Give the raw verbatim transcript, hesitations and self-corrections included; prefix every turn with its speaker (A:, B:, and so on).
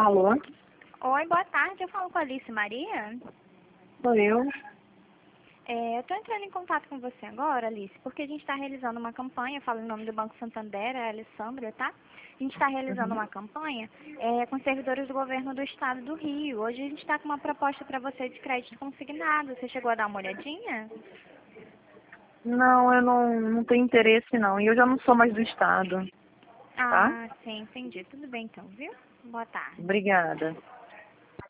A: Alô?
B: Oi, boa tarde. Eu falo com a Alice Maria.
A: Sou eu.
B: É, eu estou entrando em contato com você agora, Alice, porque a gente está realizando uma campanha, eu falo em nome do Banco Santander, é a Alessandra, tá? A gente está realizando
A: Uhum.
B: uma campanha é, com servidores do governo do estado do Rio. Hoje a gente está com uma proposta para você de crédito consignado. Você chegou a dar uma olhadinha?
A: Não, eu não, não tenho interesse não. E eu já não sou mais do estado, tá?
B: Ah, sim, entendi. Tudo bem então, viu? Boa tarde.
A: Obrigada.